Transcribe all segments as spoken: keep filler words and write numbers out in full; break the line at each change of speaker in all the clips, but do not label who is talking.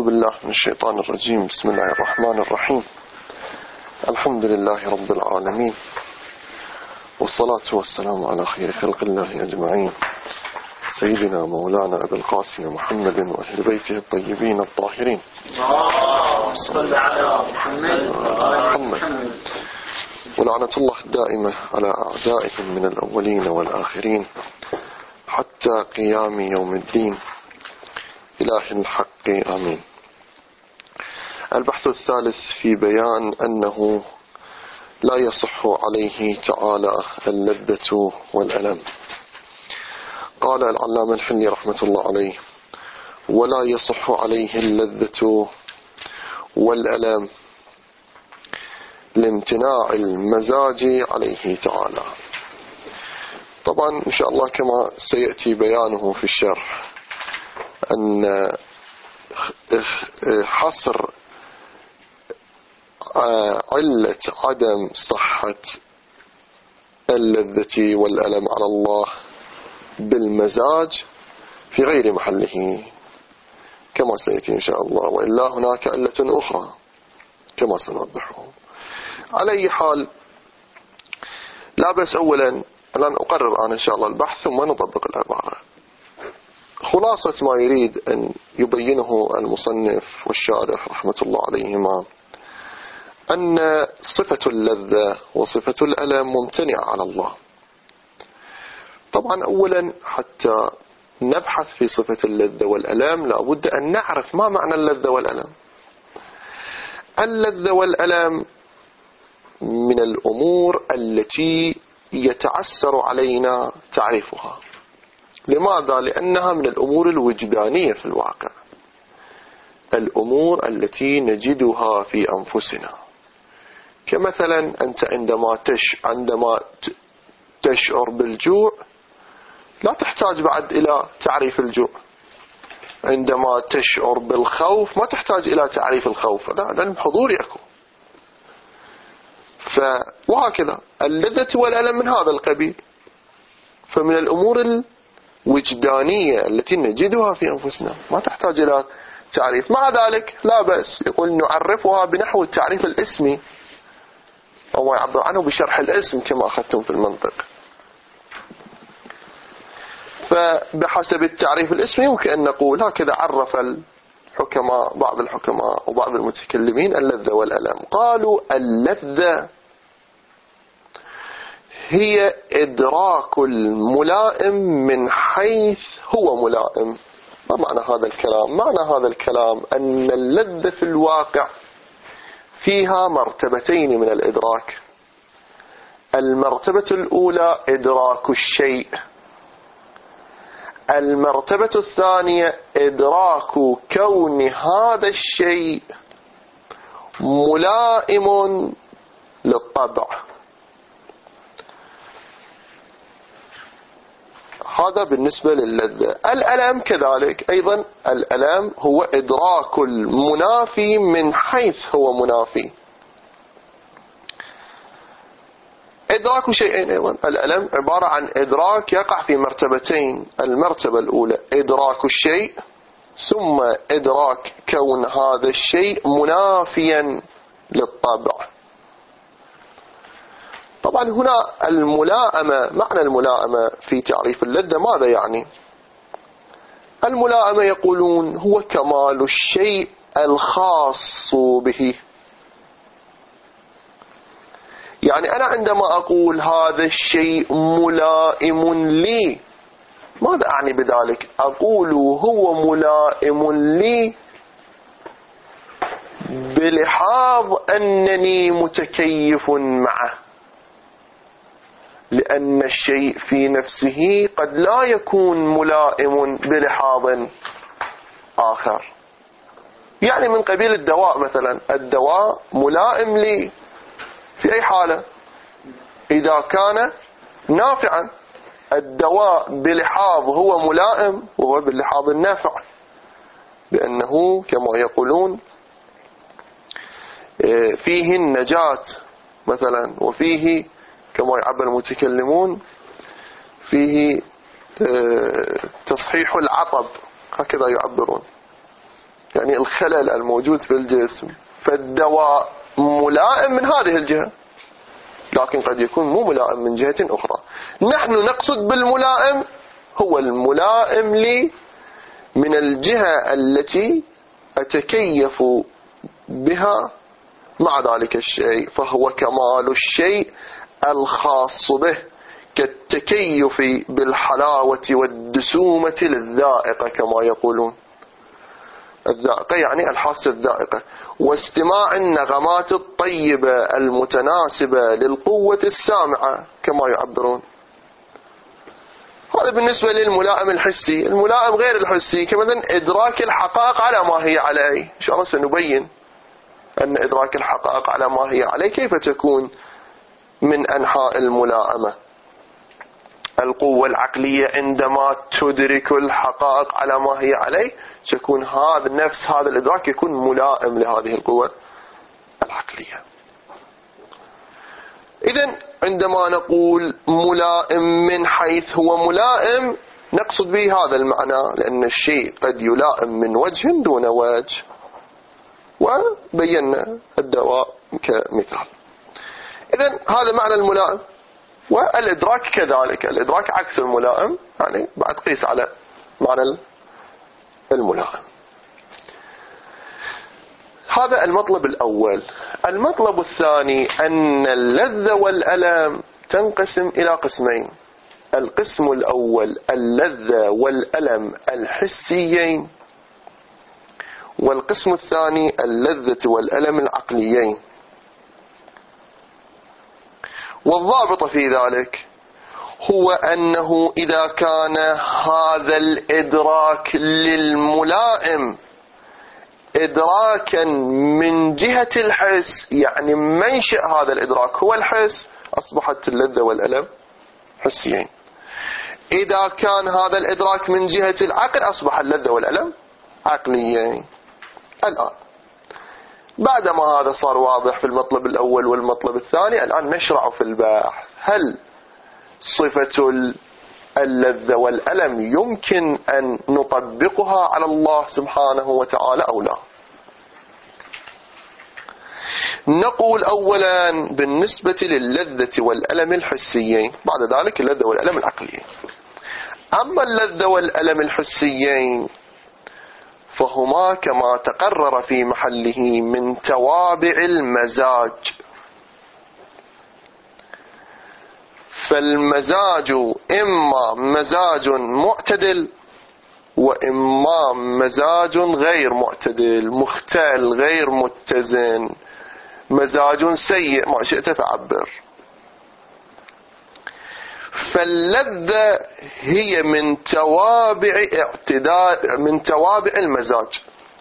بالله من الشيطان الرجيم. بسم الله الرحمن الرحيم. الحمد لله رب العالمين، والصلاة والسلام على خير خلق الله أجمعين، سيدنا مولانا أبي القاسم محمد وأهل بيته الطيبين الطاهرين.
صل على محمد.
ولعنة الله الدائمة على أعدائهم من الأولين والآخرين حتى قيام يوم الدين. إله الحق آمين. البحث الثالث في بيان أنه لا يصح عليه تعالى اللذة والألم. قال العلامة الحلي رحمة الله عليه: ولا يصح عليه اللذة والألم لامتناع المزاج عليه تعالى. طبعا إن شاء الله كما سيأتي بيانه في الشرح أن حصر علة عدم صحة اللذة والألم على الله بالمزاج في غير محله كما سيأتي إن شاء الله، وإلا هناك علة أخرى كما سنوضحه. على أي حال، لا بس أولا الآن أقرر أنا إن شاء الله البحث ثم نطبق العبارة. خلاصة ما يريد أن يبينه المصنف والشارح رحمة الله عليهما أن صفة اللذة وصفة الألم ممتنعة على الله. طبعا أولا حتى نبحث في صفة اللذة والألم لابد أن نعرف ما معنى اللذة والألم. اللذة والألم من الأمور التي يتعسر علينا تعريفها. لماذا؟ لأنها من الأمور الوجدانية في الواقع، الأمور التي نجدها في أنفسنا. كمثلا أنت عندما تش عندما تشعر بالجوع لا تحتاج بعد إلى تعريف الجوع. عندما تشعر بالخوف ما تحتاج إلى تعريف الخوف، لا، لأن حضور يكون. ف وهكذا اللذة والألم من هذا القبيل، فمن الأمور الوجدانية التي نجدها في أنفسنا ما تحتاج إلى تعريف. مع ذلك لا بأس يقول نعرفها بنحو التعريف الاسمي، أو يعبر عنه بشرح الاسم كما أخذتم في المنطق. فبحسب التعريف الاسمي يمكن أن نقول هكذا عرف الحكماء، بعض الحكماء وبعض المتكلمين اللذة والألم. قالوا اللذة هي إدراك الملائم من حيث هو ملائم. ما معنى هذا الكلام؟ معنى هذا الكلام أن اللذة في الواقع فيها مرتبتين من الإدراك. المرتبة الأولى إدراك الشيء، المرتبة الثانية إدراك كون هذا الشيء ملائم للطبع. هذا بالنسبة للذة. الألم كذلك أيضا، الألم هو إدراك المنافي من حيث هو منافي. إدراك شيئين أيضا. الألم عبارة عن إدراك يقع في مرتبتين. المرتبة الأولى إدراك الشيء، ثم إدراك كون هذا الشيء منافيا للطبع. طبعا هنا الملائمة، معنى الملائمة في تعريف اللذة ماذا يعني؟ الملائمة يقولون هو كمال الشيء الخاص به. يعني أنا عندما أقول هذا الشيء ملائم لي، ماذا أعني بذلك؟ أقول هو ملائم لي بلحاظ أنني متكيف معه، لأن الشيء في نفسه قد لا يكون ملائم بلحاظ آخر. يعني من قبيل الدواء مثلا، الدواء ملائم لي في أي حالة؟ إذا كان نافعا. الدواء بلحاظ هو ملائم وهو باللحاظ النافع، لأنه كما يقولون فيه النجاة مثلا، وفيه كما يعبر المتكلمون فيه تصحيح العطب، هكذا يعبرون. يعني الخلل الموجود في الجسم، فالدواء ملائم من هذه الجهة، لكن قد يكون مو ملائم من جهة أخرى. نحن نقصد بالملائم هو الملائم لي من الجهة التي أتكيف بها مع ذلك الشيء، فهو كمال الشيء الخاص به، كالتكيف بالحلاوة والدسومة للذائقة كما يقولون. الذائقة يعني الحاسة الذائقة، واستماع النغمات الطيبة المتناسبة للقوة السامعة كما يعبرون. هذا بالنسبة للملائم الحسي. الملائم غير الحسي كمثلا إدراك الحقائق على ما هي عليه. إن شاء الله سنبين أن إدراك الحقائق على ما هي عليه كيف تكون من أنحاء الملائمة. القوة العقلية عندما تدرك الحقائق على ما هي عليه تكون هذا نفس هذا الإدراك يكون ملائم لهذه القوة العقلية. إذن عندما نقول ملائم من حيث هو ملائم نقصد به هذا المعنى، لأن الشيء قد يلائم من وجه دون وجه، وبينا الدواء كمثال. إذن هذا معنى الملائم. والإدراك كذلك، الإدراك عكس الملائم، يعني بعد قيس على معنى الملائم. هذا المطلب الأول. المطلب الثاني أن اللذة والألم تنقسم إلى قسمين. القسم الأول اللذة والألم الحسيين، والقسم الثاني اللذة والألم العقليين. والضابط في ذلك هو أنه إذا كان هذا الإدراك للملائم إدراكا من جهة الحس، يعني منشأ هذا الإدراك هو الحس، أصبحت اللذة والألم حسيين. إذا كان هذا الإدراك من جهة العقل أصبح اللذة والألم عقليين. الآن بعدما هذا صار واضح في المطلب الأول والمطلب الثاني، الآن نشرع في البحث. هل صفة اللذة والألم يمكن أن نطبقها على الله سبحانه وتعالى أو لا؟ نقول أولا بالنسبة للذة والألم الحسيين، بعد ذلك اللذة والألم العقليين. أما اللذة والألم الحسيين فهما كما تقرر في محله من توابع المزاج. فالمزاج إما مزاج معتدل وإما مزاج غير معتدل، مختل غير متزن، مزاج سيء، ما شئت فعبر. فاللذة هي من توابع اعتدال، من توابع المزاج.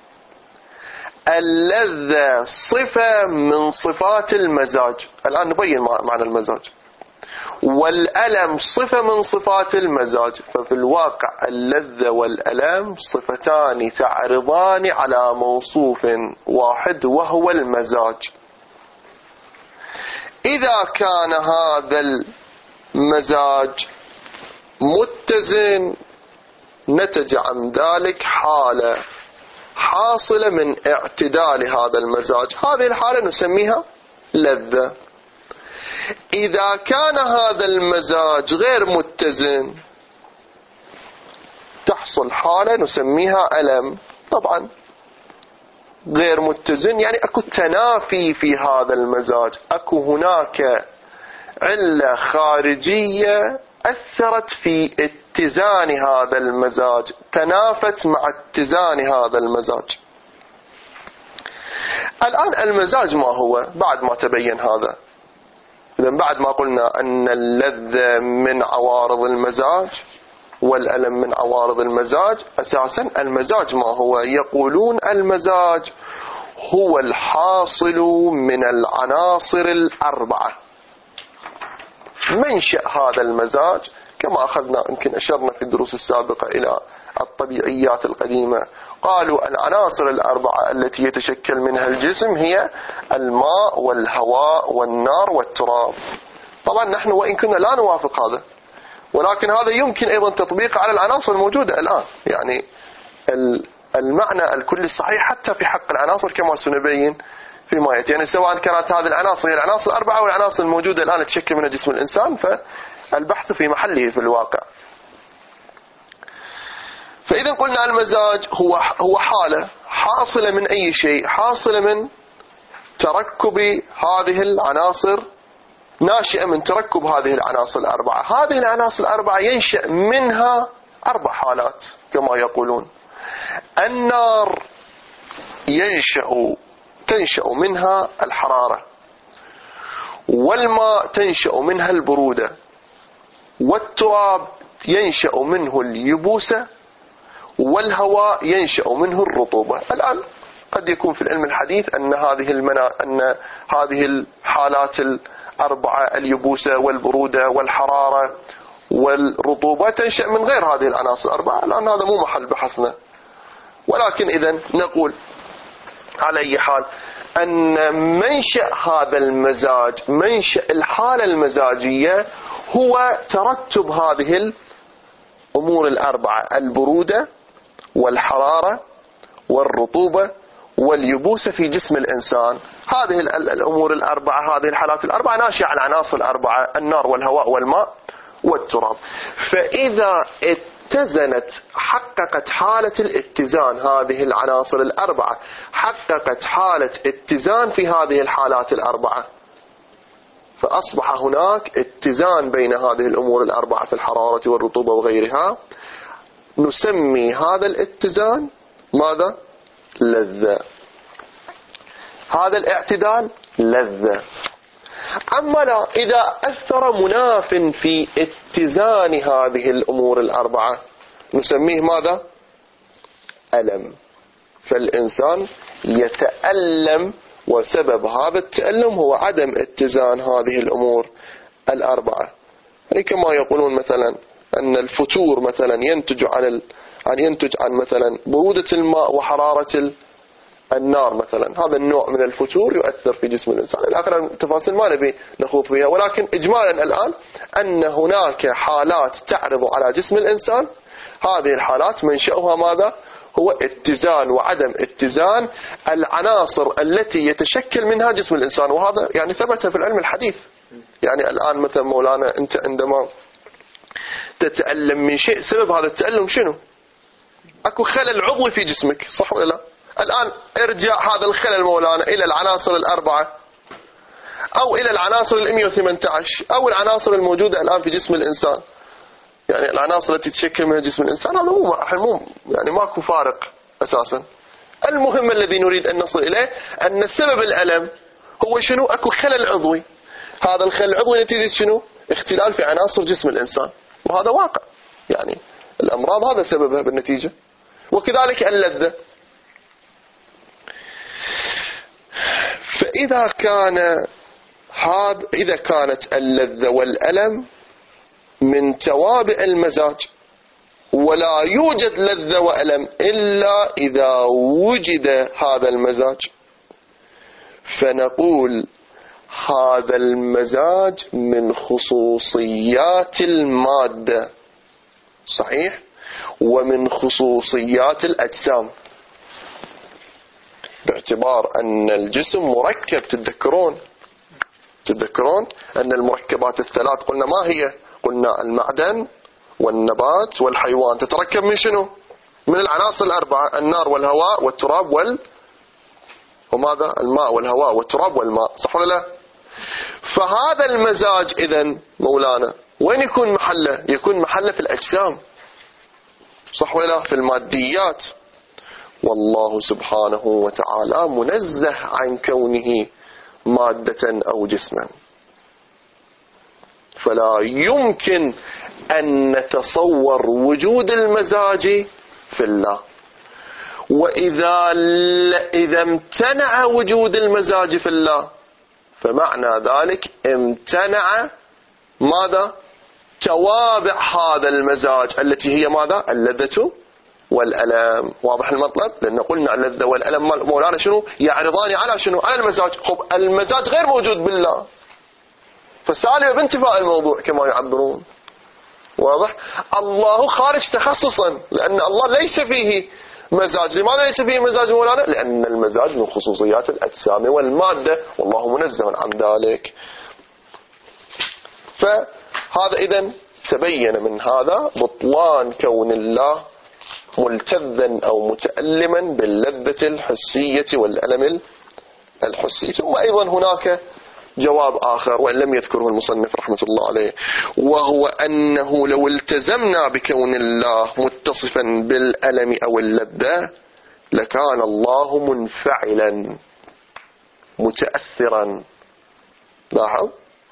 اللذة صفة من صفات المزاج، الآن نبين معنى المزاج. والألم صفة من صفات المزاج. ففي الواقع اللذة والألم صفتان تعرضان على موصوف واحد وهو المزاج. إذا كان هذا المزاج متزن نتج عن ذلك حالة حاصلة من اعتدال هذا المزاج، هذه الحالة نسميها لذة. إذا كان هذا المزاج غير متزن تحصل حالة نسميها ألم. طبعا غير متزن يعني أكو تنافي في هذا المزاج، أكو هناك علة خارجية أثرت في اتزان هذا المزاج، تنافت مع اتزان هذا المزاج. الآن المزاج ما هو بعد ما تبين هذا؟ إذن بعد ما قلنا أن اللذة من عوارض المزاج والألم من عوارض المزاج، أساسا المزاج ما هو؟ يقولون المزاج هو الحاصل من العناصر الأربعة. منشأ هذا المزاج كما أخذنا يمكن أشرنا في الدروس السابقة إلى الطبيعيات القديمة، قالوا العناصر الأربعة التي يتشكل منها الجسم هي الماء والهواء والنار والتراب. طبعا نحن وإن كنا لا نوافق هذا، ولكن هذا يمكن أيضا تطبيقه على العناصر الموجودة الآن. يعني المعنى الكلي الصحيح حتى في حق العناصر كما سنبين فيما يأتي، يعني سواء كانت هذه العناصر هي العناصر الأربعة أو العناصر الموجودة الآن تشكل منها جسم الإنسان، فالبحث في محله في الواقع. فإذا قلنا المزاج هو هو حالة حاصلة من أي شيء، حاصلة من تركب هذه العناصر، ناشئة من تركب هذه العناصر الأربعة. هذه العناصر الأربعة ينشأ منها أربع حالات كما يقولون. النار ينشأ تنشأ منها الحرارة، والماء تنشأ منها البرودة، والتراب ينشأ منه اليبوسة، والهواء ينشأ منه الرطوبة. الآن قد يكون في العلم الحديث أن هذه المنا... أن هذه الحالات الأربعة اليبوسة والبرودة والحرارة والرطوبة تنشأ من غير هذه العناصر الأربعة. الآن هذا مو محل بحثنا، ولكن إذا نقول على أي حال أن منشأ هذا المزاج، منشأ الحالة المزاجية هو ترتب هذه الأمور الأربعة: البرودة والحرارة والرطوبة واليبوسة في جسم الإنسان. هذه الأمور الأربعة، هذه الحالات الأربعة ناشئة عن العناصر الأربعة: النار والهواء والماء والتراب. فإذا اتزنت، حققت حالة الاتزان، هذه العناصر الأربعة حققت حالة اتزان في هذه الحالات الأربعة، فأصبح هناك اتزان بين هذه الأمور الأربعة في الحرارة والرطوبة وغيرها، نسمي هذا الاتزان ماذا؟ لذة. هذا الاعتدال لذة. أما لا، إذا أثر مناف في اتزان هذه الأمور الأربعة نسميه ماذا؟ ألم. فالإنسان يتألم، وسبب هذا التألم هو عدم اتزان هذه الأمور الأربعة. يعني كما يقولون مثلا أن الفتور مثلا ينتج عن ال... عن ينتج عن مثلا برودة الماء وحرارة النار مثلا. هذا النوع من الفتور يؤثر في جسم الإنسان. الآخر التفاصيل ما نبي نخوض فيها، ولكن إجمالا الآن أن هناك حالات تعرض على جسم الإنسان، هذه الحالات منشأها ماذا؟ هو اتزان وعدم اتزان العناصر التي يتشكل منها جسم الإنسان. وهذا يعني ثبت في العلم الحديث. يعني الآن مثلا مولانا أنت عندما تتألم من شيء، سبب هذا التألم شنو؟ أكو خلل عضوي في جسمك، صح ولا لا؟ الآن ارجع هذا الخلل مولانا إلى العناصر الأربعة أو إلى العناصر المئة وثمانية عشر أو العناصر الموجودة الآن في جسم الإنسان، يعني العناصر التي تشكل منها جسم الإنسان. هذا مو مو يعني ماكو فارق أساسا. المهم الذي نريد أن نصل إليه أن سبب الألم هو شنو؟ أكو خلل عضوي. هذا الخلل العضوي نتيجة شنو؟ اختلال في عناصر جسم الإنسان، وهذا واقع. يعني الأمراض هذا سببها بالنتيجة. وكذلك اللذة. فإذا كان هذا إذا كانت اللذة والألم من توابع المزاج، ولا يوجد لذة وألم إلا إذا وجد هذا المزاج، فنقول هذا المزاج من خصوصيات المادة، صحيح، ومن خصوصيات الأجسام، باعتبار أن الجسم مركب. تتذكرون تتذكرون أن المركبات الثلاث قلنا ما هي؟ قلنا المعدن والنبات والحيوان تتركب من شنو؟ من العناصر الأربعة: النار والهواء والتراب وال وماذا؟ الماء والهواء والتراب والماء، صح ولا لا؟ فهذا المزاج إذن مولانا وين يكون محله؟ يكون محله في الأجسام، صح ولا لا؟ في الماديات. والله سبحانه وتعالى منزه عن كونه مادة أو جسما، فلا يمكن أن نتصور وجود المزاج في الله. وإذا إذا امتنع وجود المزاج في الله، فمعنى ذلك امتنع ماذا؟ توابع هذا المزاج التي هي ماذا؟ اللذة والألم. واضح المطلب؟ لأن قلنا اللذة والألم مولانا شنو؟ يعرضان على شنو؟ على المزاج. خب المزاج غير موجود بالله، فسالب بانتفاء الموضوع كما يعبرون. واضح؟ الله خارج تخصصا، لأن الله ليس فيه مزاج. لماذا ليس فيه مزاج مولانا؟ لأن المزاج من خصوصيات الأجسام والمادة، والله منزه عن ذلك. فهذا إذن تبين من هذا بطلان كون الله ملتذا أو متألما باللذة الحسية والألم الحسي. ثم أيضا هناك جواب آخر وإن لم يذكره المصنف رحمة الله عليه، وهو أنه لو التزمنا بكون الله متصفا بالألم أو اللذة لكان الله منفعلا متأثرا. لاحظ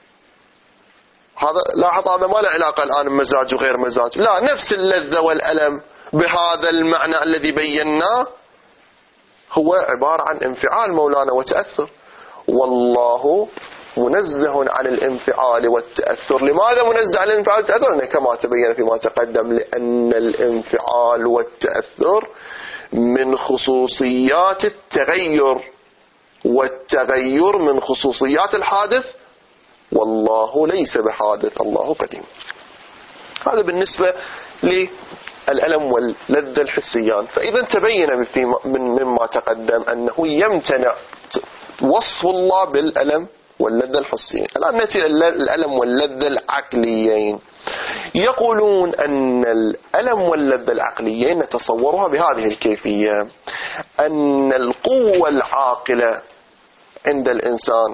هذا، لاحظ هذا ما له علاقة الآن بمزاج وغير مزاج، لا، نفس اللذة والألم بهذا المعنى الذي بيناه هو عبارة عن انفعال مولانا وتأثر، والله منزه عن الانفعال والتأثر. لماذا منزه عن الانفعال والتأثر؟ كما تبين فيما تقدم، لأن الانفعال والتأثر من خصوصيات التغير، والتغير من خصوصيات الحادث، والله ليس بحادث، الله قديم. هذا بالنسبة للألم واللذة الحسيان. فإذا تبين مما تقدم أنه يمتنع وصف الله بالألم واللذة الحسيين. الآن نأتي الألم واللذة العقليين. يقولون أن الألم واللذة العقليين نتصورها بهذه الكيفية: أن القوة العاقلة عند الإنسان،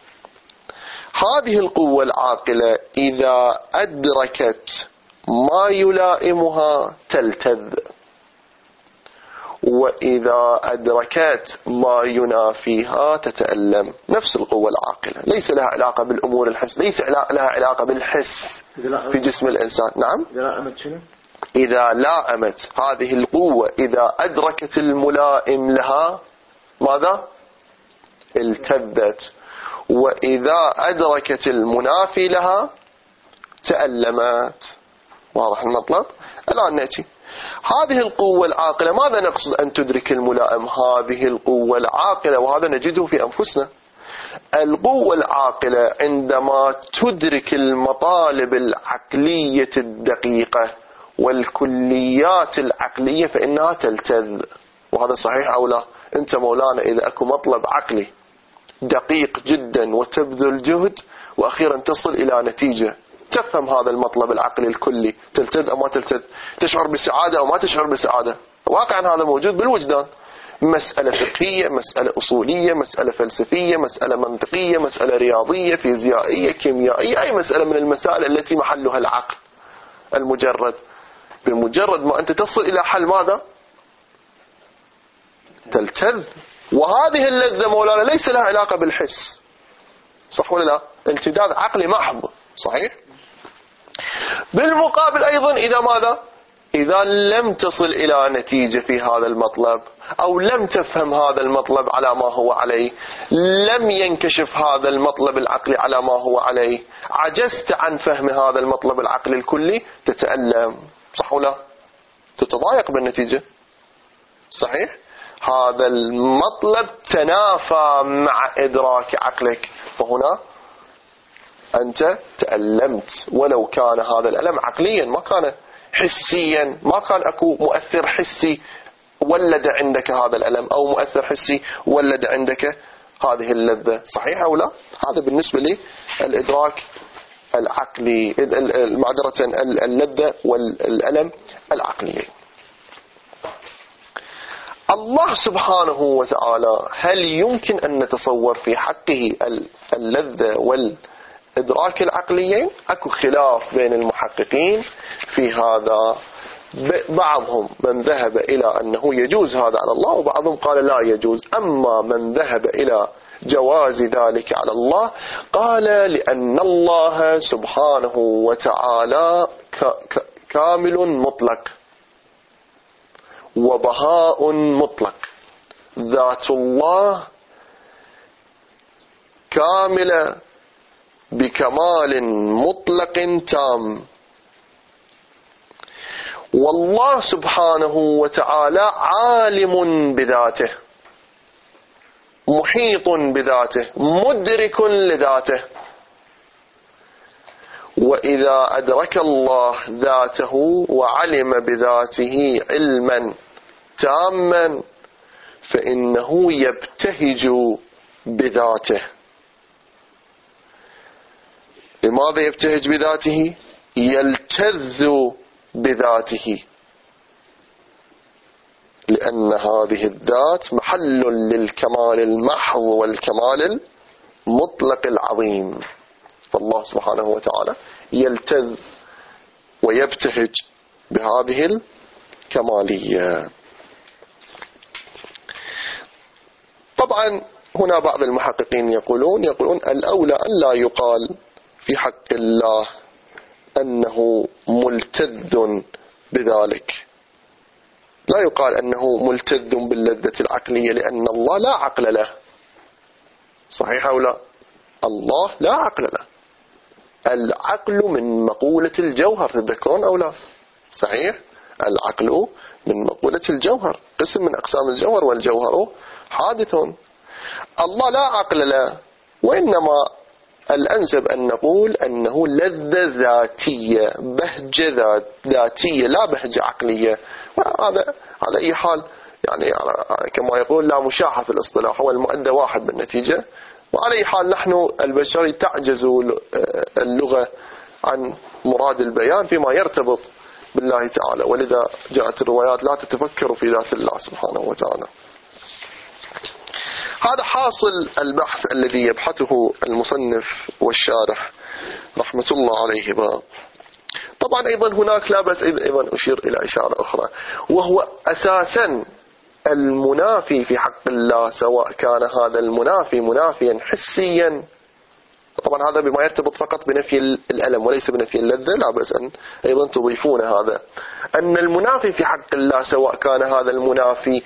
هذه القوة العاقلة إذا أدركت ما يلائمها تلتذ، وإذا أدركت ما ينافيها تتألم. نفس القوة العاقلة، ليس لها علاقة بالأمور الحس، ليس لها علاقة بالحس في جسم الإنسان. نعم،
إذا لائمت شنو؟
إذا لائمت هذه القوة، إذا أدركت الملائم لها ماذا؟ التذت، وإذا أدركت المنافي لها تألمت. واضح المطلب؟ الآن نأتي هذه القوة العاقلة، ماذا نقصد أن تدرك الملائم؟ هذه القوة العاقلة، وهذا نجده في أنفسنا، القوة العاقلة عندما تدرك المطالب العقلية الدقيقة والكليات العقلية فإنها تلتذ. وهذا صحيح أو لا؟ أنت مولانا إذا أكو مطلب عقلي دقيق جدا وتبذل جهد وأخيرا تصل إلى نتيجة، تفهم هذا المطلب العقلي الكلي، تلتذ أو ما تلتذ، تشعر بسعادة أو ما تشعر بسعادة. واقعا هذا موجود بالوجدان. مسألة فقهية، مسألة أصولية، مسألة فلسفية، مسألة منطقية، مسألة رياضية، فيزيائية، كيميائية، أي مسألة من المسائل التي محلها العقل المجرد، بمجرد ما أنت تصل إلى حل ماذا؟ تلتذ. وهذه اللذة مولانا ليس لها علاقة بالحس، صح ولا لا؟ امتداد عقلي محض، صحيح؟ بالمقابل أيضا إذا ماذا؟ إذا لم تصل إلى نتيجة في هذا المطلب، أو لم تفهم هذا المطلب على ما هو عليه، لم ينكشف هذا المطلب العقلي على ما هو عليه، عجزت عن فهم هذا المطلب العقلي الكلي، تتألم، صح ولا؟ تتضايق بالنتيجة، صحيح؟ هذا المطلب تنافى مع إدراك عقلك، فهنا أنت تألمت، ولو كان هذا الألم عقليا، ما كان حسيا، ما كان أكو مؤثر حسي ولد عندك هذا الألم، أو مؤثر حسي ولد عندك هذه اللذة، صحيح أو لا؟ هذا بالنسبة لي الإدراك العقلي، معذرة اللذة والألم العقليين. الله سبحانه وتعالى هل يمكن أن نتصور في حقه اللذة والإدراك العقليين؟ أكو خلاف بين المحققين في هذا، بعضهم من ذهب إلى أنه يجوز هذا على الله، وبعضهم قال لا يجوز. أما من ذهب إلى جواز ذلك على الله قال لأن الله سبحانه وتعالى كامل مطلق وبهاء مطلق، ذات الله كاملة بكمال مطلق تام، والله سبحانه وتعالى عالم بذاته، محيط بذاته، مدرك لذاته. وإذا أدرك الله ذاته وعلم بذاته علما تاما فإنه يبتهج بذاته. لماذا يبتهج بذاته؟ يلتذ بذاته، لأن هذه الذات محل للكمال المحض والكمال المطلق العظيم. فالله سبحانه وتعالى يلتذ ويبتهج بهذه الكمالية. طبعا هنا بعض المحققين يقولون يقولون الأولى أن لا يقال في حق الله أنه ملتذ بذلك، لا يقال أنه ملتذ باللذة العقلية، لأن الله لا عقل له. صحيح أو لا؟ الله لا عقل له. العقل من مقولة الجوهر، تذكرون أو لا؟ صحيح؟ العقل من مقولة الجوهر، قسم من أقسام الجوهر، والجوهر حادث. الله لا عقل له، وإنما الأنسب أن نقول أنه لذة ذاتية، بهجة ذاتية، لا بهجة عقلية. وهذا على أي حال يعني كما يقول لا مشاحة في الاصطلاح، هو المؤدى واحد بالنتيجة. وعلى أي حال نحن البشري تعجز اللغة عن مراد البيان فيما يرتبط بالله تعالى، ولذا جاءت الروايات لا تتفكر في ذات الله سبحانه وتعالى. هذا حاصل البحث الذي يبحثه المصنف والشارح رحمة الله عليه بقى. طبعا أيضا هناك لا بس أيضا أشير إلى إشارة أخرى، وهو أساسا المنافي في حق الله، سواء كان هذا المنافي منافيا حسيا، طبعا هذا بما يرتبط فقط بنفي الألم وليس بنفي اللذة، لا بأس أن أيضا تضيفون هذا، أن المنافي في حق الله سواء كان هذا المنافي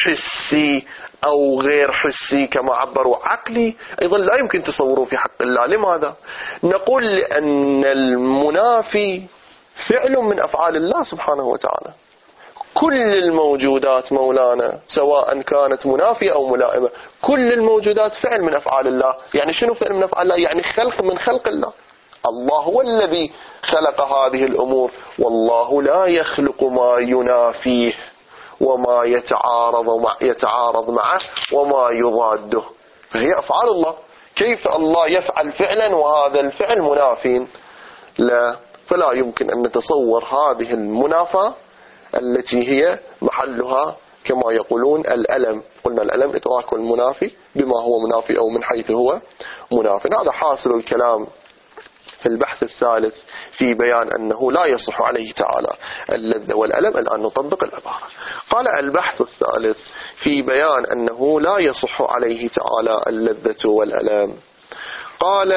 حسي أو غير حسي كما عبروا عقلي، أيضا لا يمكن تصوره في حق الله. لماذا؟ نقول لأن المنافي فعل من أفعال الله سبحانه وتعالى. كل الموجودات مولانا سواء كانت منافية أو ملائمة، كل الموجودات فعل من أفعال الله. يعني شنو فعل من أفعال الله؟ يعني خلق من خلق الله. الله هو الذي خلق هذه الأمور، والله لا يخلق ما ينافيه وما يتعارض مع يتعارض معه وما يضاده، فهي أفعال الله. كيف الله يفعل فعلا وهذا الفعل منافين؟ لا، فلا يمكن أن نتصور هذه المنافاة التي هي محلها كما يقولون الألم. قلنا الألم إدراك المنافي بما هو منافي أو من حيث هو منافي. هذا حاصل الكلام في البحث الثالث في بيان أنه لا يصح عليه تعالى اللذة والألم. الآن نطبق العبارة. قال البحث الثالث في بيان أنه لا يصح عليه تعالى اللذة والألم. قال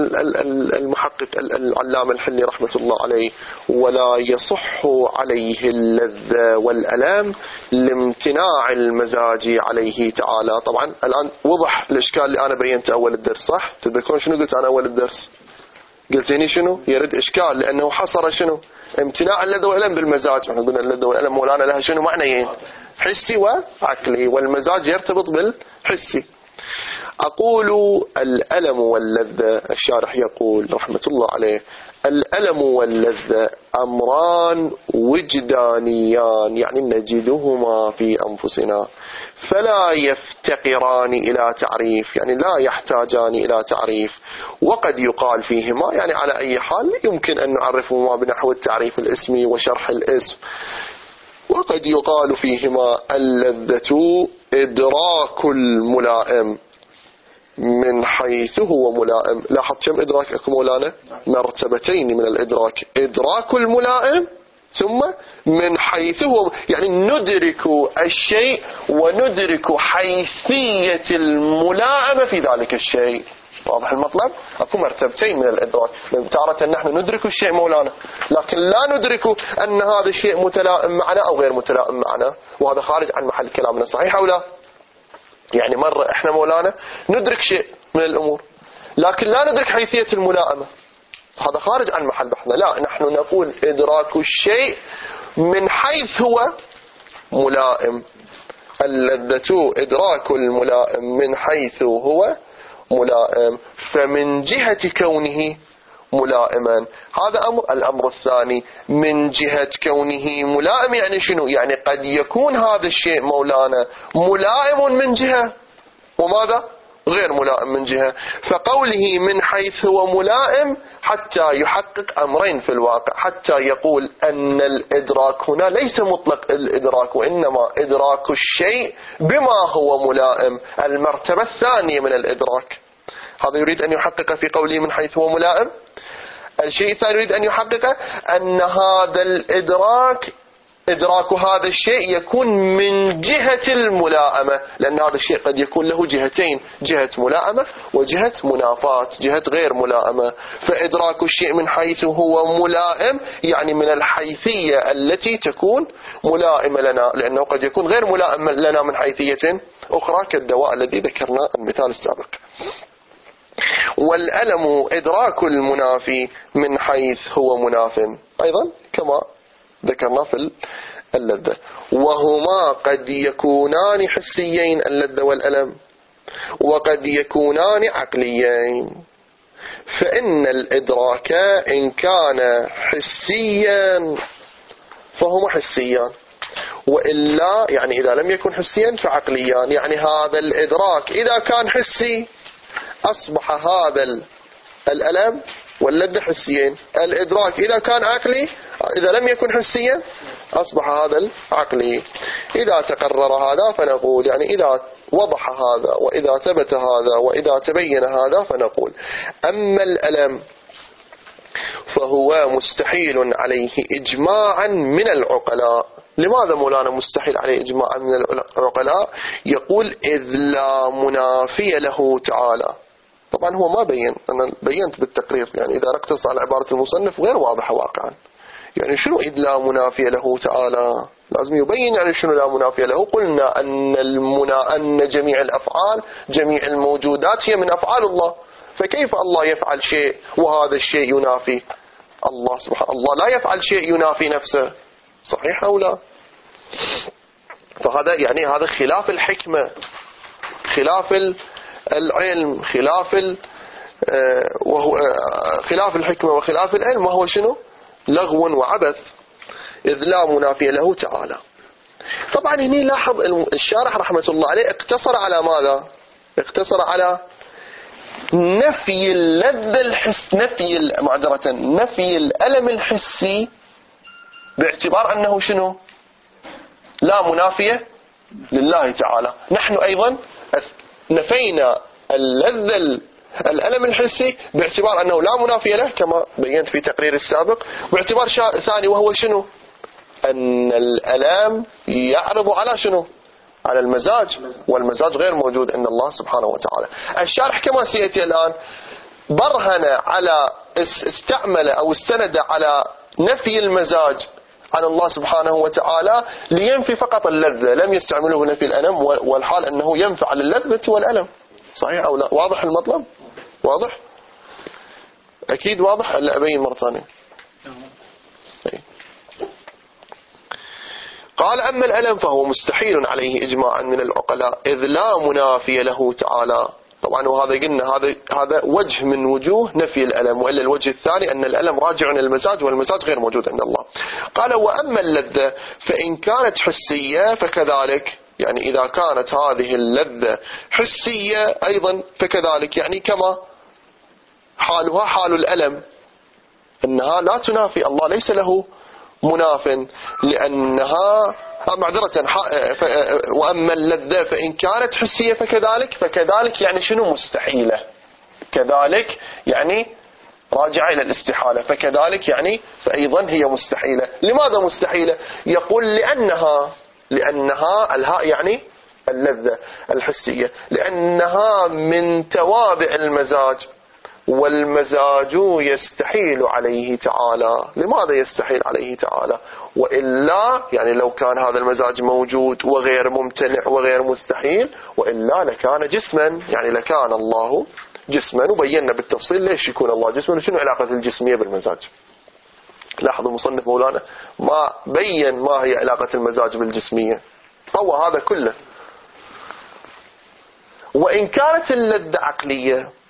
المحقق العلامة الحلي رحمة الله عليه: ولا يصح عليه اللذة والألام لامتناع المزاج عليه تعالى. طبعا الآن وضح الإشكال اللي أنا بينته أول الدرس، صح؟ تذكرون شنو قلت أنا أول الدرس؟ قلتيني شنو؟ يرد إشكال لأنه حصر شنو؟ امتناع اللذة والألم بالمزاج. احنا قلنا اللذة والألم مولانا لها شنو معنيين؟ حسي وعقلي، والمزاج يرتبط بالحسي. أقول الألم واللذة، الشارح يقول رحمة الله عليه: الألم واللذة أمران وجدانيان، يعني نجدهما في أنفسنا، فلا يفتقران إلى تعريف، يعني لا يحتاجان إلى تعريف. وقد يقال فيهما، يعني على أي حال يمكن أن نعرفهما بنحو التعريف الاسمي وشرح الاسم. وقد يقال فيهما اللذة إدراك الملائم من حيث هو ملائم. لاحظ كم إدراك أكو مولانا؟ مرتبتين من الإدراك: إدراك الملائم ثم من حيث هو، يعني ندرك الشيء وندرك حيثية الملائمة في ذلك الشيء. واضح المطلب؟ أكو مرتبتين من الإدراك. تارة نحن ندرك الشيء مولانا، لكن لا ندرك أن هذا الشيء متلائم معنا أو غير متلائم معنا، وهذا خارج عن محل كلامنا. صحيح أو لا؟ يعني مرة احنا مولانا ندرك شيء من الأمور لكن لا ندرك حيثية الملائمة، هذا خارج عن محل بحثنا. لا، نحن نقول إدراك الشيء من حيث هو ملائم. اللذة إدراك الملائم من حيث هو ملائم، فمن جهة كونه ملائما. هذا أمر. الأمر الثاني من جهة كونه ملائم يعني شنو؟ يعني قد يكون هذا الشيء مولانا ملائم من جهة وماذا؟ غير ملائم من جهة. فقوله من حيث هو ملائم حتى يحقق أمرين في الواقع، حتى يقول أن الإدراك هنا ليس مطلق الإدراك، وإنما إدراك الشيء بما هو ملائم، المرتبة الثانية من الإدراك. هذا يريد أن يحقق في قوله من حيث هو ملائم. الشيء الثاني يريد أن يحقق أن هذا الإدراك، إدراك هذا الشيء يكون من جهة الملائمة، لأن هذا الشيء قد يكون له جهتين، جهة ملائمة وجهة منافاة، جهة غير ملائمة. فإدراك الشيء من حيث هو ملائم يعني من الحيثية التي تكون ملائمة لنا، لأنه قد يكون غير ملائم لنا من حيثية أخرى كالدواء الذي ذكرنا المثال السابق. والألم إدراك المنافي من حيث هو مناف أيضا كما ذكرنا في اللذة. وهما قد يكونان حسيين، اللذة والألم، وقد يكونان عقليين. فإن الإدراك إن كان حسيا فهما حسيان، وإلا يعني إذا لم يكن حسيا فعقليان. يعني هذا الإدراك إذا كان حسي أصبح هذا الألم واللذة حسيين. الإدراك إذا كان عقلي، إذا لم يكن حسيا أصبح هذا العقلي. إذا تقرر هذا فنقول، يعني إذا وضح هذا وإذا ثبت هذا وإذا تبين هذا فنقول أما الألم فهو مستحيل عليه إجماعا من العقلاء. لماذا مولانا مستحيل عليه إجماعا من العقلاء؟ يقول إذ لا منافي له تعالى. طبعا هو ما بين، أنا بينت بالتقرير، يعني إذا ركز على عبارة المصنف غير واضحة واقعا. يعني شنو إذ لا منافي له تعالى؟ لازم يبين يعني شنو لا منافي له. قلنا أن المنا أن جميع الأفعال، جميع الموجودات هي من أفعال الله، فكيف الله يفعل شيء وهذا الشيء ينافي الله سبحانه؟ الله لا يفعل شيء ينافي نفسه، صحيح أو لا؟ فهذا يعني هذا خلاف الحكمة، خلاف العلم، خلاف وهو خلاف الحكمة وخلاف العلم، وهو شنو؟ لغو وعبث. إذ لا منافي له تعالى. طبعا هنا لاحظ الشارح رحمة الله عليه اقتصر على ماذا؟ اقتصر على نفي اللذة الحس، نفي معذرة نفي الألم الحسي، باعتبار أنه شنو؟ لا منافية لله تعالى. نحن أيضا نفينا اللذة الألم الحسي باعتبار أنه لا منافية له كما بينت في تقرير السابق، باعتبار ثاني وهو شنو؟ أن الألم يعرض على شنو؟ على المزاج، والمزاج غير موجود عند الله سبحانه وتعالى. الشارح كما سيأتي الآن برهن على، استعمل أو استند على نفي المزاج عن الله سبحانه وتعالى لينفي فقط اللذة، لم يستعمله نفي الألم، والحال أنه ينفع على اللذة والألم. صحيح أو لا؟ واضح المطلب؟ واضح؟ أكيد واضح. ألا أبين مرة ثانية. قال أما الألم فهو مستحيل عليه إجماعا من العقلاء إذ لا منافي له تعالى. طبعا وهذا قلنا هذا هذا وجه من وجوه نفي الألم، وإلا الوجه الثاني أن الألم راجع عن المزاج والمزاج غير موجود عند الله. قال وأما اللذة فإن كانت حسية فكذلك، يعني إذا كانت هذه اللذة حسية أيضا فكذلك، يعني كما حالها حال الألم، أنها لا تنافي الله، ليس له مناف، لأنها معذرة. وأما اللذة فإن كانت حسية فكذلك، فكذلك يعني شنو؟ مستحيلة. كذلك يعني راجع إلى الاستحالة، فكذلك يعني فأيضا هي مستحيلة. لماذا مستحيلة؟ يقول لأنها لأنها الهاء يعني اللذة الحسية، لأنها من توابع المزاج، والمزاج يستحيل عليه تعالى. لماذا يستحيل عليه تعالى؟ وإلا يعني لو كان هذا المزاج موجود وغير ممتنع وغير مستحيل، وإلا لكان جسما، يعني لكان الله جسما. وبينا بالتفصيل ليش يكون الله جسما وشنو علاقة الجسمية بالمزاج. لاحظوا المصنف مولانا ما بين ما هي علاقة المزاج بالجسمية، طوى هذا كله. وإن كانت اللذة عقلية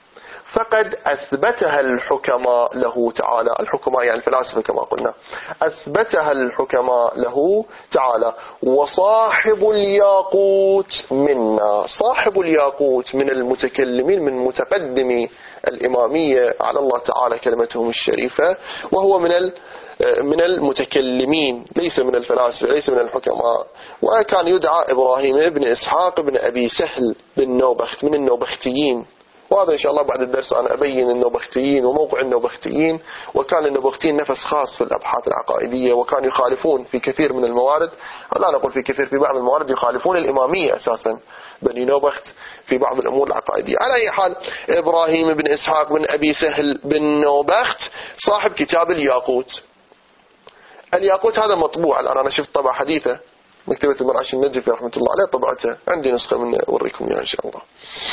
فقد أثبتها الحكماء له تعالى. الحكماء يعني الفلاسفة كما قلنا، أثبتها الحكماء له تعالى. وصاحب الياقوت منا، صاحب الياقوت من المتكلمين من متقدمي الإمامية على الله تعالى كلمتهم الشريفة، وهو من من المتكلمين ليس من الفلاسفة ليس من الحكماء. وكان يدعى إبراهيم ابن إسحاق بن أبي سهل بن نوبخت من النوبختيين، وهذا إن شاء الله بعد الدرس أنا أبين النوبختيين وموقع النوبختيين. وكان النوبختيين نفس خاص في الأبحاث العقائدية، وكانوا يخالفون في كثير من الموارد، لا نقول في كثير، في بعض الموارد يخالفون الإمامية أساسا بني نوبخت في بعض الأمور العقائدية. على أي حال، إبراهيم بن إسحاق بن أبي سهل بن نوبخت صاحب كتاب الياقوت. الياقوت هذا مطبوع الآن، أنا شفت طبعة حديثة مكتبة المرعش النجفي رحمة الله عليه طبعتها، عندي نسخة من أوريكم إياها إن شاء الله.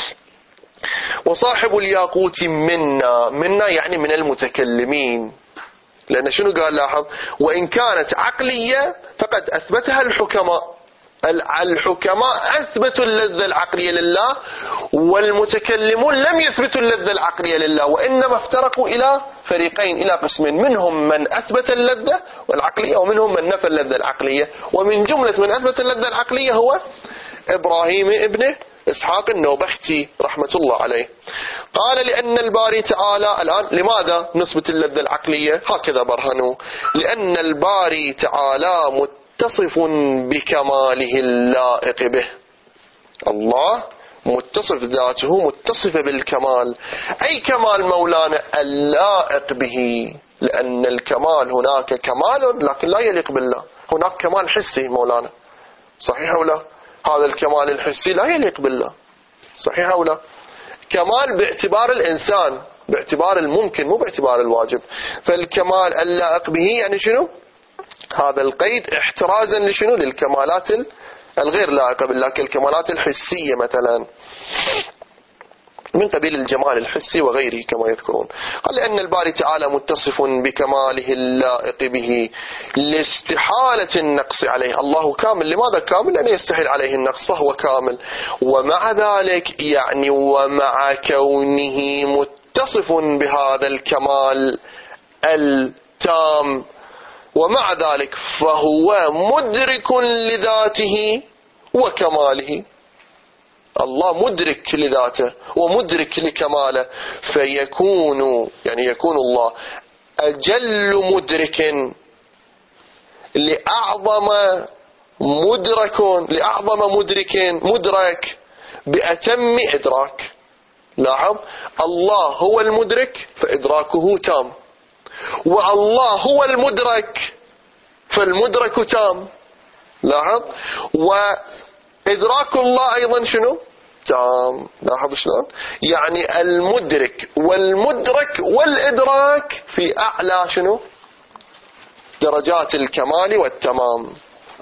وصاحب الياقوت منا، منا يعني من المتكلمين، لأن شنو قال لاحظ؟ وإن كانت عقلية فقد أثبتها الحكماء. الحكماء أثبتوا اللذة العقلية لله، والمتكلمون لم يثبتوا اللذة العقلية لله، وإنما افترقوا إلى فريقين، إلى قسمين، منهم من أثبت اللذة العقلية ومنهم من نفى اللذة العقلية. ومن جملة من أثبت اللذة العقلية هو إبراهيم ابن إسحاق النوبختي رحمة الله عليه. قال لأن الباري تعالى، الآن لماذا نثبت اللذة العقلية؟ هكذا برهنوا: لأن الباري تعالى متصف بكماله اللائق به. الله متصف، ذاته متصفة بالكمال. أي كمال مولانا؟ اللائق به، لأن الكمال هناك كمال لكن لا يليق بالله. هناك كمال حسي مولانا، صحيح أو لا؟ هذا الكمال الحسي لا يليق بالله، صحيح أو لا؟ كمال باعتبار الإنسان، باعتبار الممكن مو باعتبار الواجب. فالكمال اللائق به يعني شنو؟ هذا القيد احترازا لشنو؟ للكمالات الغير لائقة بالله، كالكمالات الحسية مثلا من قبيل الجمال الحسي وغيره كما يذكرون. قال لأن الباري تعالى متصف بكماله اللائق به لاستحالة النقص عليه. الله كامل، لماذا كامل؟ لأنه يستحيل عليه النقص فهو كامل. ومع ذلك يعني ومع كونه متصف بهذا الكمال التام، ومع ذلك فهو مدرك لذاته وكماله. الله مدرك لذاته ومدرك لكماله، فيكون يعني يكون الله أجل مدرك لأعظم مدرك لأعظم مدرك مدرك بأتم إدراك. لاحظ، الله هو المدرك فإدراكه تام، والله هو المدرك فالمدرك تام. لاحظ، وإدراك الله أيضا شنو؟ تام. لاحظ شلون؟ يعني المدرك والمدرك والإدراك في أعلى شنو؟ درجات الكمال والتمام.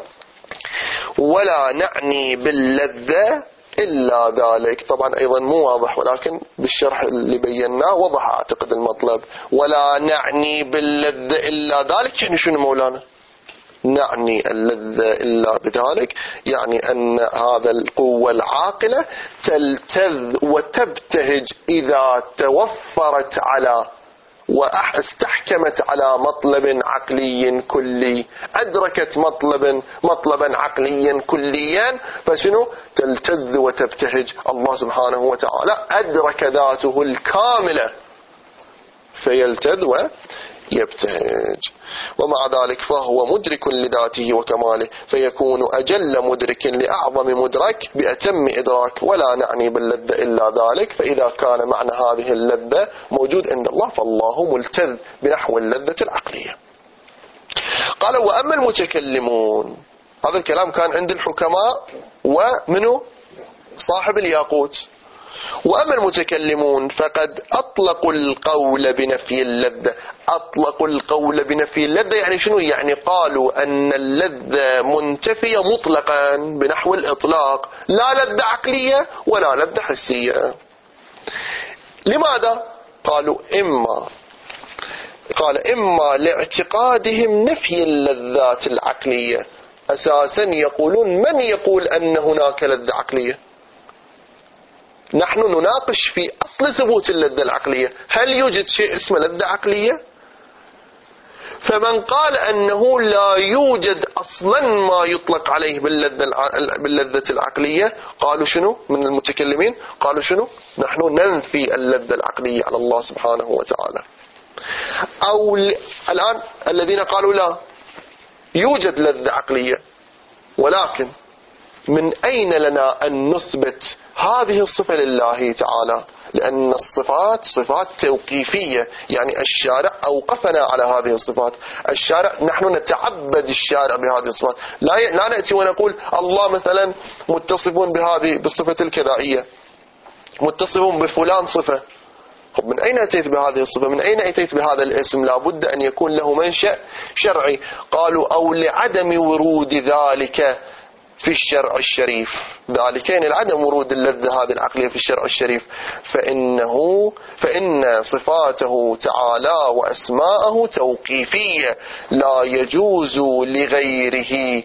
ولا نعني باللذة إلا ذلك. طبعا أيضا مو واضح، ولكن بالشرح اللي بيناه وضح أعتقد المطلب. ولا نعني باللذة إلا ذلك يعني شنو مولانا؟ نعني اللذة إلا بذلك يعني أن هذا القوة العاقلة تلتذ وتبتهج إذا توفرت على واستحكمت على مطلب عقلي كلي، أدركت مطلبا مطلبا عقليا كليا، فشنو؟ تلتذ وتبتهج. الله سبحانه وتعالى أدرك ذاته الكاملة فيلتذ ويبتهج. ومع ذلك فهو مدرك لذاته وكماله، فيكون أجل مدرك لأعظم مدرك بأتم إدراك. ولا نعني باللذة إلا ذلك. فإذا كان معنى هذه اللذة موجود عند الله فالله ملتذ بنحو اللذة العقلية. قال وأما المتكلمون، هذا الكلام كان عند الحكماء ومنه صاحب الياقوت. وأما المتكلمون فقد أطلقوا القول بنفي اللذة. أطلقوا القول بنفي اللذة يعني شنو؟ يعني قالوا أن اللذة منتفية مطلقا بنحو الإطلاق، لا لذة عقلية ولا لذة حسية. لماذا؟ قالوا إما قال إما لاعتقادهم نفي اللذات العقلية. أساسا يقولون من يقول أن هناك لذة عقلية؟ نحن نناقش في أصل ثبوت اللذة العقلية، هل يوجد شيء اسمه لذة عقلية؟ فمن قال أنه لا يوجد أصلا ما يطلق عليه باللذة باللذة العقلية، قالوا شنو من المتكلمين؟ قالوا شنو؟ نحن ننفي اللذة العقلية على الله سبحانه وتعالى. أو الآن الذين قالوا لا يوجد لذة عقلية، ولكن من أين لنا أن نثبت هذه الصفة لله تعالى؟ لأن الصفات صفات توقيفية، يعني الشارع أوقفنا على هذه الصفات. الشارع نحن نتعبد الشارع بهذه الصفات، لا لا نأتي ونقول الله مثلا متصفون بهذه بالصفة الكذائية، متصفون بفلان صفة. طب من أين أتيت بهذه الصفة؟ من أين أتيت بهذا الاسم؟ لا بد أن يكون له منشأ شرعي. قالوا أو لعدم ورود ذلك في الشرع الشريف، ذلك يعني العدم ورود اللذة هذه العقلية في الشرع الشريف، فإنه فإن صفاته تعالى وأسماءه توقيفية لا يجوز لغيره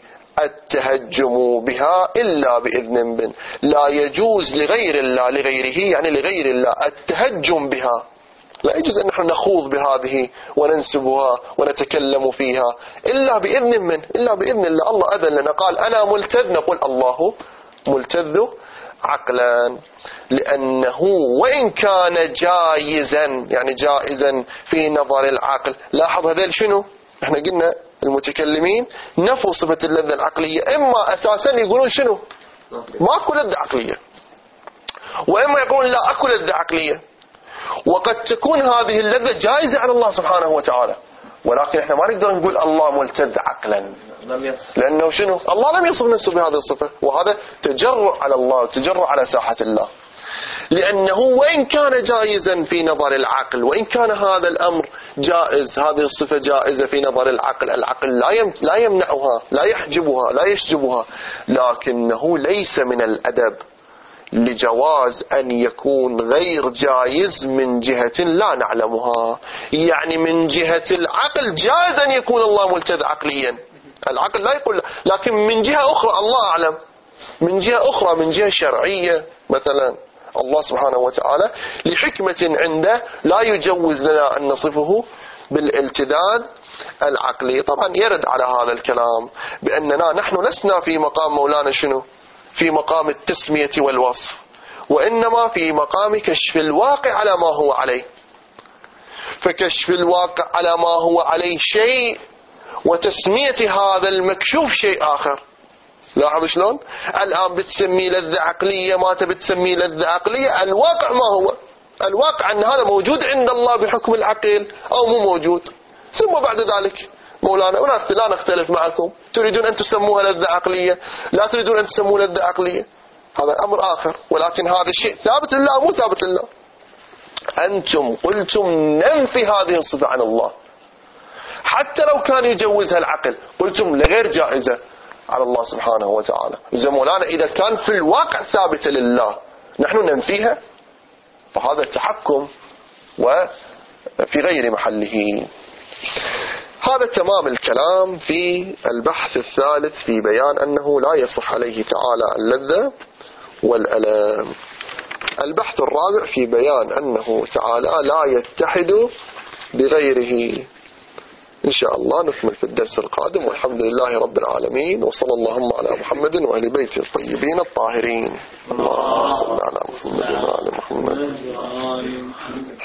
التهجم بها إلا بإذن من، لا يجوز لغير الله، لغيره يعني لغير الله التهجم بها، لا يجوز أن نحن نخوض بهذه وننسبها ونتكلم فيها إلا بإذن من، إلا بإذن الله. الله أذن لنا قال أنا ملتذ، نقول الله ملتذ عقلا، لأنه وإن كان جائزا يعني جائزا في نظر العقل. لاحظ هذول شنو احنا قلنا المتكلمين نفوا صفة اللذة العقلية، إما أساسا يقولون شنو ماكو لذة عقلية، وإما يقولون لا أكو لذة عقلية. وقد تكون هذه اللذة جائزة على الله سبحانه وتعالى، ولكن احنا ما نقدر نقول الله ملتذ عقلا، لأنه شنو الله لم يصف نفسه بهذه الصفة، وهذا تجرؤ على الله وتجرؤ على ساحة الله. لأنه وإن كان جائزا في نظر العقل، وإن كان هذا الأمر جائز، هذه الصفة جائزة في نظر العقل، العقل لا يمنعها لا يحجبها لا يشجبها، لكنه ليس من الأدب لجواز أن يكون غير جائز من جهة لا نعلمها. يعني من جهة العقل جائز أن يكون الله ملتذ عقليا، العقل لا يقول، لكن من جهة أخرى الله أعلم، من جهة أخرى من جهة شرعية مثلا الله سبحانه وتعالى لحكمة عنده لا يجوز لنا أن نصفه بالالتذاذ العقلي. طبعا يرد على هذا الكلام بأننا نحن لسنا في مقام مولانا شنو في مقام التسمية والوصف، وإنما في مقام كشف الواقع على ما هو عليه. فكشف الواقع على ما هو عليه شيء، وتسمية هذا المكشوف شيء آخر. لاحظ شلون الآن بتسمي لذة عقلية، ما تبي تسمي لذة عقلية، الواقع ما هو؟ الواقع أن هذا موجود عند الله بحكم العقل أو مو موجود. ثم بعد ذلك مولانا لا نختلف معكم، تريدون أن تسموها لذة عقلية، لا تريدون أن تسموها لذة عقلية، هذا أمر آخر، ولكن هذا الشيء ثابت لله مو ثابت لله. أنتم قلتم ننفي هذه الصفة عن الله، حتى لو كان يجوزها العقل قلتم لغير جائزة على الله سبحانه وتعالى. إذا مولانا إذا كان في الواقع ثابتة لله نحن ننفيها، فهذا التحكم وفي غير محله. هذا تمام الكلام في البحث الثالث في بيان أنه لا يصح عليه تعالى اللذة والألم. البحث الرابع في بيان أنه تعالى لا يتحد بغيره. إن شاء الله نكمل في الدرس القادم، والحمد لله رب العالمين، وصلى اللهم على محمد وآل بيته الطيبين الطاهرين. اللهم صل على محمد وآل محمد.